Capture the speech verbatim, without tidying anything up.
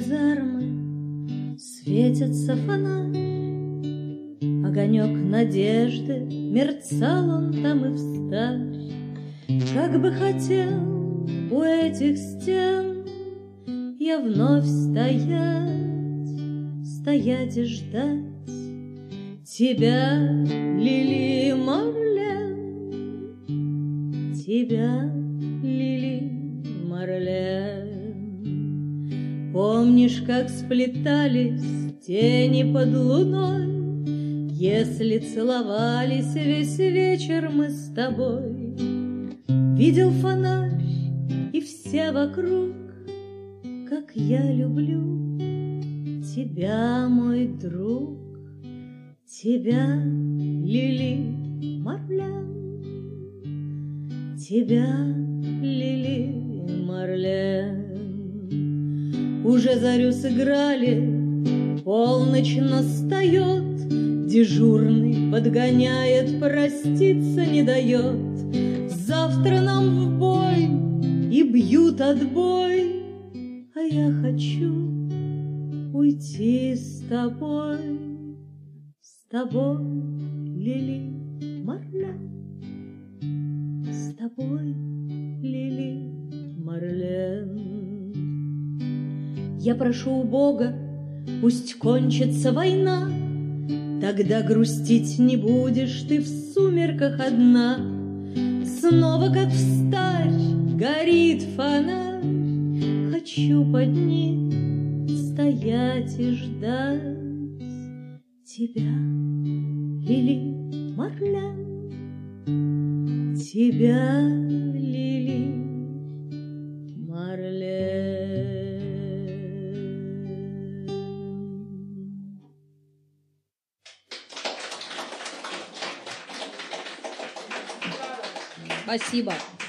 казармы светится фонарь, огонек надежды, мерцал он там и встарь. Как бы хотел у этих стен я вновь стоять, стоять и ждать тебя, Лили Марлен, тебя, Лили Марлен. Помнишь, как сплетались тени под луной, если целовались весь вечер мы с тобой? Видел фонарь и все вокруг, как я люблю тебя, мой друг, тебя, Лили Марлен, тебя, Лили Марлен. Уже зарю сыграли, полночь настает, дежурный подгоняет, проститься не дает. Завтра нам в бой и бьют отбой, а я хочу уйти с тобой, с тобой, Лили Марлен, с тобой, Лили Марлен. Я прошу у Бога, пусть кончится война, тогда грустить не будешь ты в сумерках одна. Снова, как встарь, горит фонарь, хочу под ним стоять и ждать тебя, Лили Марлен, тебя, Лили Марлен. Спасибо.